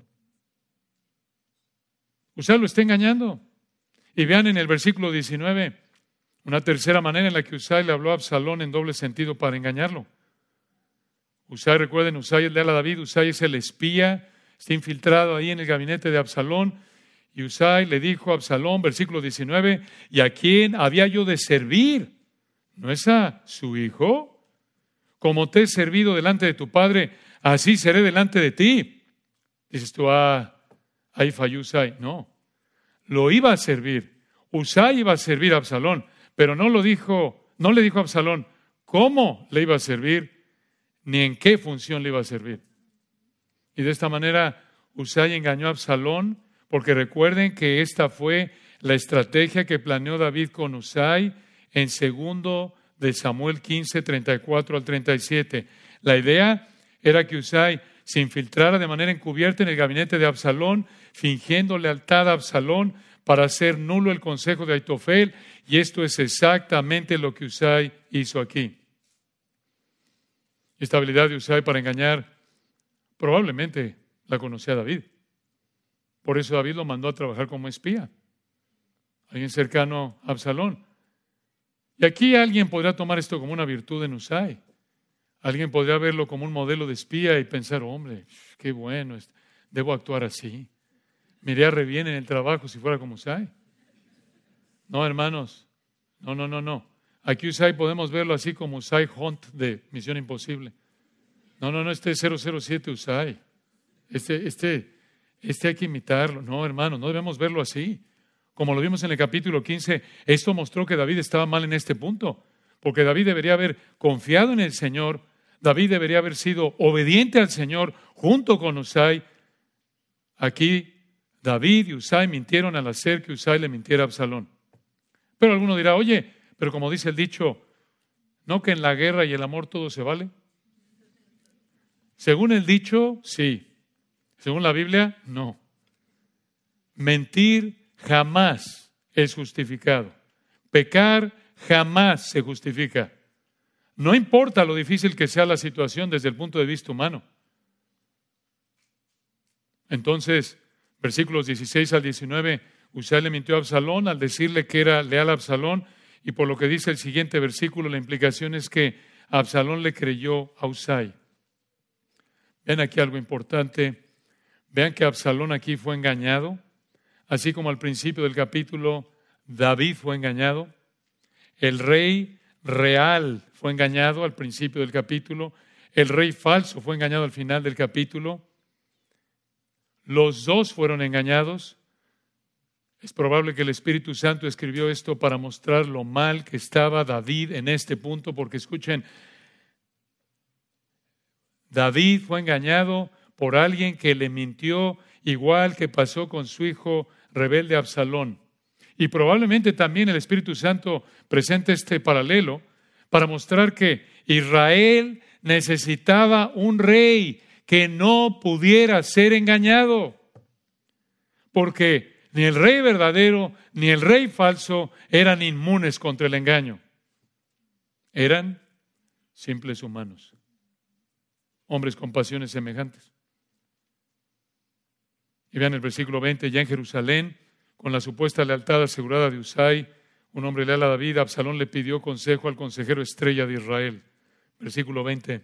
Husai lo está engañando. Y vean en el versículo 19, una tercera manera en la que Husai le habló a Absalón en doble sentido para engañarlo. Husai, recuerden, Husai es leal a David, Husai es el espía, está infiltrado ahí en el gabinete de Absalón. Y Husai le dijo a Absalón, versículo 19, ¿y a quién había yo de servir? ¿No es a su hijo? Como te he servido delante de tu padre, así seré delante de ti. Dices tú, ahí falló Husai. No, lo iba a servir. Husai iba a servir a Absalón, pero no le dijo a Absalón cómo le iba a servir, ni en qué función le iba a servir. Y de esta manera Husai engañó a Absalón, porque recuerden que esta fue la estrategia que planeó David con Husai en 2 de Samuel 15, 34 al 37. La idea era que Husai se infiltrara de manera encubierta en el gabinete de Absalón, fingiendo lealtad a Absalón para hacer nulo el consejo de Aitofel, y esto es exactamente lo que Husai hizo aquí. Esta habilidad de Husai para engañar probablemente la conocía David. Por eso David lo mandó a trabajar como espía, alguien cercano a Absalón. Y aquí alguien podrá tomar esto como una virtud en Husai. Alguien podría verlo como un modelo de espía y pensar, hombre, qué bueno, debo actuar así. Me iría re bien en el trabajo si fuera como Husai. No, hermanos, no. Aquí Husai podemos verlo así como Husai Hunt de Misión Imposible. No, este es 007 Husai. Este hay que imitarlo. No, hermano, no debemos verlo así. Como lo vimos en el capítulo 15, esto mostró que David estaba mal en este punto, porque David debería haber confiado en el Señor, David debería haber sido obediente al Señor junto con Husai. Aquí David y Husai mintieron al hacer que Husai le mintiera a Absalón. Pero alguno dirá, oye, pero como dice el dicho, ¿no que en la guerra y el amor todo se vale? Según el dicho, sí. Según la Biblia, no. Mentir jamás es justificado. Pecar jamás se justifica. No importa lo difícil que sea la situación desde el punto de vista humano. Entonces, versículos 16 al 19, Usai le mintió a Absalón al decirle que era leal a Absalón, y por lo que dice el siguiente versículo, la implicación es que Absalón le creyó a Usai. Vean aquí algo importante. Vean que Absalón aquí fue engañado, así como al principio del capítulo David fue engañado. El rey real fue engañado al principio del capítulo. El rey falso fue engañado al final del capítulo. Los dos fueron engañados. Es probable que el Espíritu Santo escribió esto para mostrar lo mal que estaba David en este punto, porque escuchen, David fue engañado por alguien que le mintió, igual que pasó con su hijo rebelde Absalón. Y probablemente también el Espíritu Santo presenta este paralelo para mostrar que Israel necesitaba un rey que no pudiera ser engañado, porque ni el rey verdadero ni el rey falso eran inmunes contra el engaño. Eran simples humanos, hombres con pasiones semejantes. Y vean el versículo 20, ya en Jerusalén, con la supuesta lealtad asegurada de Usai, un hombre leal a David, Absalón le pidió consejo al consejero estrella de Israel. Versículo 20.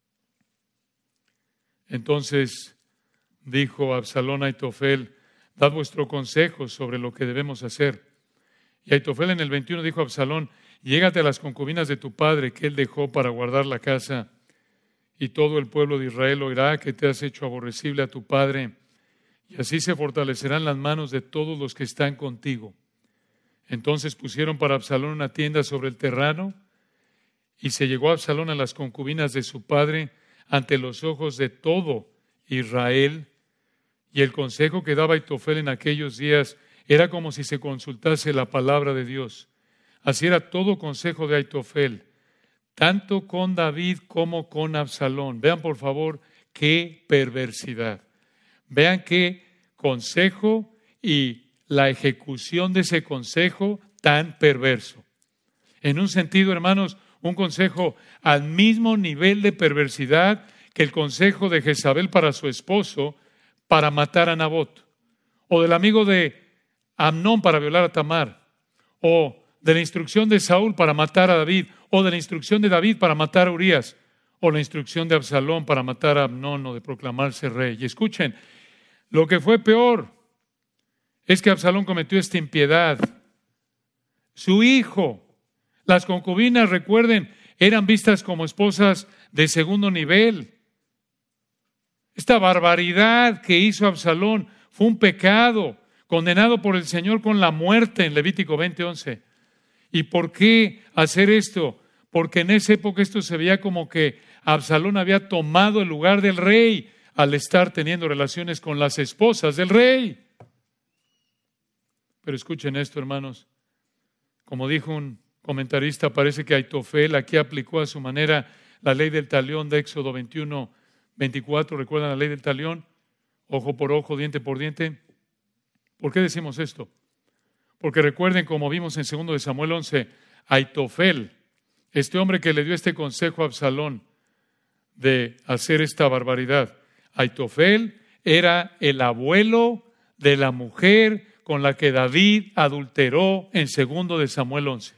Entonces dijo Absalón a Aitofel, dad vuestro consejo sobre lo que debemos hacer. Y Aitofel en el 21 dijo a Absalón, llégate a las concubinas de tu padre que él dejó para guardar la casa, y todo el pueblo de Israel oirá que te has hecho aborrecible a tu padre, y así se fortalecerán las manos de todos los que están contigo. Entonces pusieron para Absalón una tienda sobre el terrano, y se llegó Absalón a las concubinas de su padre ante los ojos de todo Israel. Y el consejo que daba Aitofel en aquellos días era como si se consultase la palabra de Dios. Así era todo consejo de Aitofel, tanto con David como con Absalón. Vean, por favor, qué perversidad. Vean qué consejo y la ejecución de ese consejo tan perverso. En un sentido, hermanos, un consejo al mismo nivel de perversidad que el consejo de Jezabel para su esposo para matar a Nabot, o del amigo de Amnón para violar a Tamar, o de la instrucción de Saúl para matar a David, o de la instrucción de David para matar a Urías, o la instrucción de Absalón para matar a Amnón o de proclamarse rey. Y escuchen, lo que fue peor es que Absalón cometió esta impiedad. Su hijo, las concubinas, recuerden, eran vistas como esposas de segundo nivel. Esta barbaridad que hizo Absalón fue un pecado condenado por el Señor con la muerte en Levítico 20:11. ¿Y por qué hacer esto? Porque en esa época esto se veía como que Absalón había tomado el lugar del rey al estar teniendo relaciones con las esposas del rey. Pero escuchen esto, hermanos. Como dijo un comentarista, parece que Aitofel aquí aplicó a su manera la ley del talión de Éxodo 21:24. ¿Recuerdan la ley del talión? Ojo por ojo, diente por diente. ¿Por qué decimos esto? Porque recuerden, como vimos en 2 de Samuel 11, Aitofel, este hombre que le dio este consejo a Absalón de hacer esta barbaridad, Aitofel era el abuelo de la mujer con la que David adulteró en 2 de Samuel 11.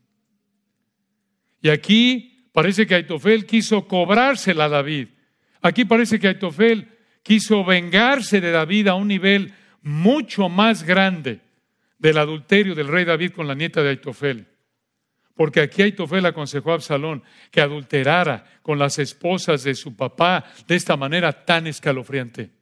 Y aquí parece que Aitofel quiso cobrársela a David. Aquí parece que Aitofel quiso vengarse de David a un nivel mucho más grande del adulterio del rey David con la nieta de Aitofel. Porque aquí Aitofel aconsejó a Absalón que adulterara con las esposas de su papá de esta manera tan escalofriante.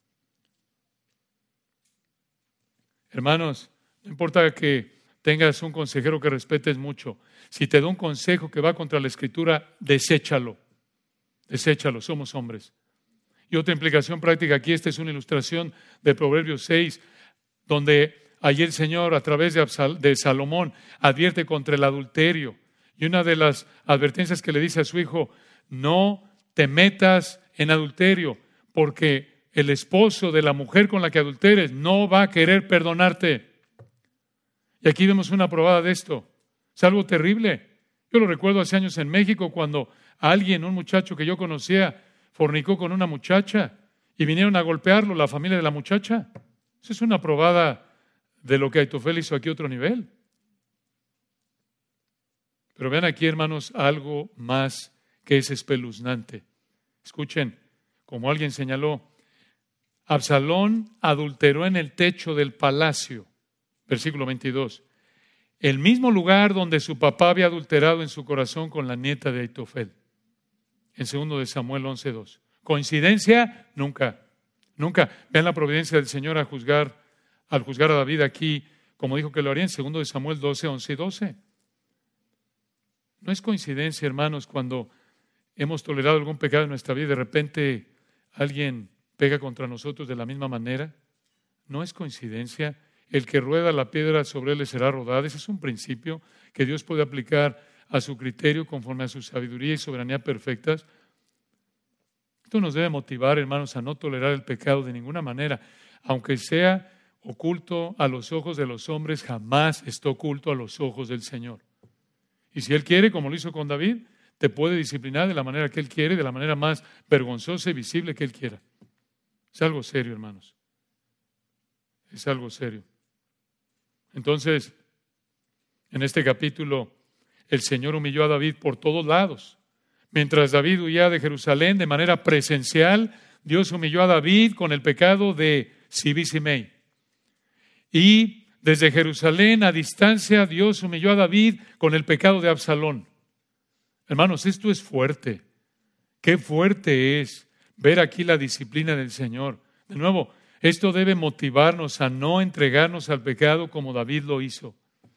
Hermanos, no importa que tengas un consejero que respetes mucho. Si te da un consejo que va contra la Escritura, deséchalo. Deséchalo, somos hombres. Y otra implicación práctica aquí, esta es una ilustración de Proverbios 6, donde allí el Señor, a través de Salomón, advierte contra el adulterio. Y una de las advertencias que le dice a su hijo, no te metas en adulterio, porque el esposo de la mujer con la que adulteres no va a querer perdonarte. Y aquí vemos una probada de esto. Es algo terrible. Yo lo recuerdo hace años en México cuando un muchacho que yo conocía, fornicó con una muchacha y vinieron a golpearlo, la familia de la muchacha. Eso es una probada de lo que Aitofel hizo aquí a otro nivel. Pero vean aquí, hermanos, algo más que es espeluznante. Escuchen, como alguien señaló, Absalón adulteró en el techo del palacio, versículo 22, el mismo lugar donde su papá había adulterado en su corazón con la nieta de Aitofel, en 2 de Samuel 11:2. ¿Coincidencia? Nunca, nunca. Vean la providencia del Señor al juzgar a David aquí, como dijo que lo haría en 2 de Samuel 12, 11 y 12. No es coincidencia, hermanos, cuando hemos tolerado algún pecado en nuestra vida y de repente alguien pega contra nosotros de la misma manera. No es coincidencia. El que rueda la piedra sobre él le será rodada. Ese es un principio que Dios puede aplicar a su criterio conforme a su sabiduría y soberanía perfectas. Esto nos debe motivar, hermanos, a no tolerar el pecado de ninguna manera. Aunque sea oculto a los ojos de los hombres, jamás está oculto a los ojos del Señor. Y si Él quiere, como lo hizo con David, te puede disciplinar de la manera que Él quiere, de la manera más vergonzosa y visible que Él quiera. Es algo serio, hermanos. Es algo serio. Entonces, en este capítulo, el Señor humilló a David por todos lados. Mientras David huía de Jerusalén de manera presencial, Dios humilló a David con el pecado de Sibí-Simei. Y desde Jerusalén a distancia, Dios humilló a David con el pecado de Absalón. Hermanos, esto es fuerte. Qué fuerte es ver aquí la disciplina del Señor. De nuevo, esto debe motivarnos a no entregarnos al pecado como David lo hizo.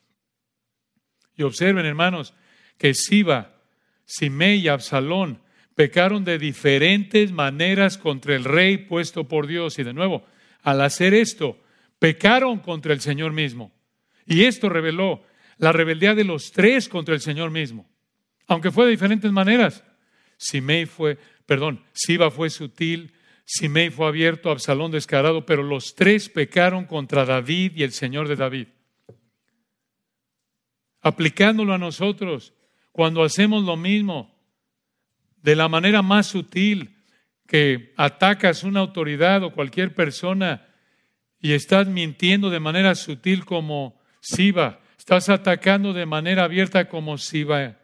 Y observen, hermanos, que Siba, Simei y Absalón pecaron de diferentes maneras contra el rey puesto por Dios. Y de nuevo, al hacer esto, pecaron contra el Señor mismo. Y esto reveló la rebeldía de los tres contra el Señor mismo. Aunque fue de diferentes maneras. Siba fue sutil, Simei fue abierto, Absalón descarado, pero los tres pecaron contra David y el Señor de David. Aplicándolo a nosotros, cuando hacemos lo mismo, de la manera más sutil, que atacas una autoridad o cualquier persona y estás mintiendo de manera sutil como Siba, estás atacando de manera abierta como Siba,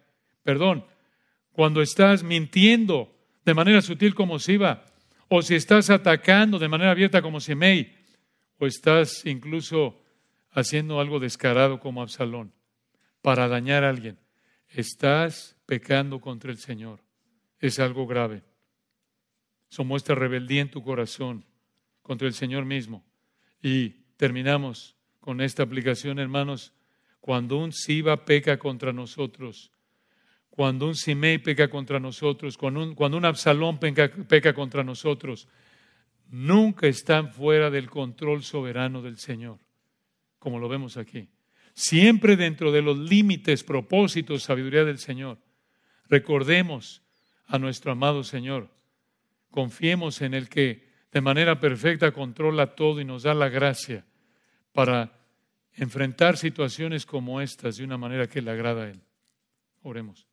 cuando estás mintiendo de manera sutil como Siba, o si estás atacando de manera abierta como Simei, o estás incluso haciendo algo descarado como Absalón para dañar a alguien, estás pecando contra el Señor. Es algo grave. Eso muestra rebeldía en tu corazón contra el Señor mismo. Y terminamos con esta aplicación, hermanos. Cuando un Siba peca contra nosotros, cuando un Simei peca contra nosotros, cuando un Absalón peca contra nosotros, nunca están fuera del control soberano del Señor, como lo vemos aquí. Siempre dentro de los límites, propósitos, sabiduría del Señor. Recordemos a nuestro amado Señor. Confiemos en el que de manera perfecta controla todo y nos da la gracia para enfrentar situaciones como estas de una manera que le agrada a Él. Oremos.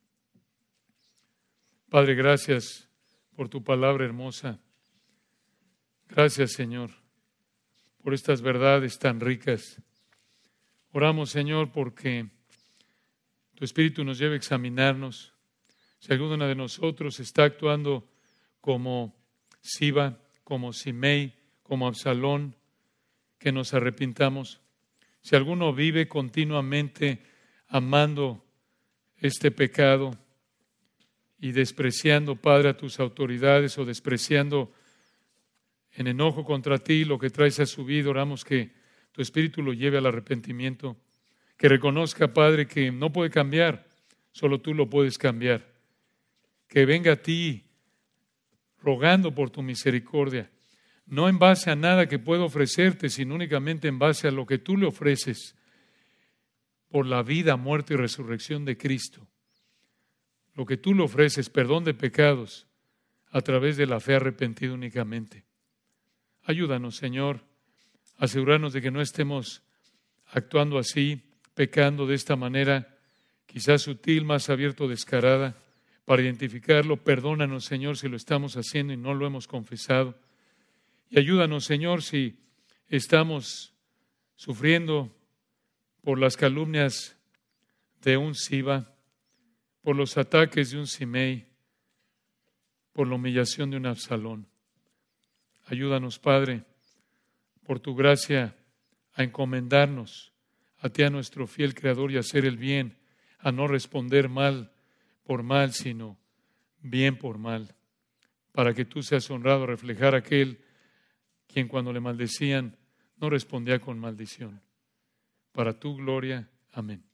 Padre, gracias por tu palabra hermosa. Gracias, Señor, por estas verdades tan ricas. Oramos, Señor, porque tu Espíritu nos lleve a examinarnos. Si alguno de nosotros está actuando como Siba, como Simei, como Absalón, que nos arrepintamos. Si alguno vive continuamente amando este pecado y despreciando, Padre, a tus autoridades o despreciando en enojo contra ti lo que traes a su vida, oramos que tu Espíritu lo lleve al arrepentimiento, que reconozca, Padre, que no puede cambiar, solo tú lo puedes cambiar. Que venga a ti rogando por tu misericordia, no en base a nada que pueda ofrecerte, sino únicamente en base a lo que tú le ofreces por la vida, muerte y resurrección de Cristo. Lo que tú le ofreces, perdón de pecados, a través de la fe arrepentida únicamente. Ayúdanos, Señor, a asegurarnos de que no estemos actuando así, pecando de esta manera, quizás sutil, más abierto, descarada, para identificarlo. Perdónanos, Señor, si lo estamos haciendo y no lo hemos confesado. Y ayúdanos, Señor, si estamos sufriendo por las calumnias de un Siba, por los ataques de un Simei, por la humillación de un Absalón. Ayúdanos, Padre, por tu gracia, a encomendarnos a ti, a nuestro fiel Creador, y a hacer el bien, a no responder mal por mal, sino bien por mal, para que tú seas honrado, a reflejar aquel quien cuando le maldecían no respondía con maldición. Para tu gloria. Amén.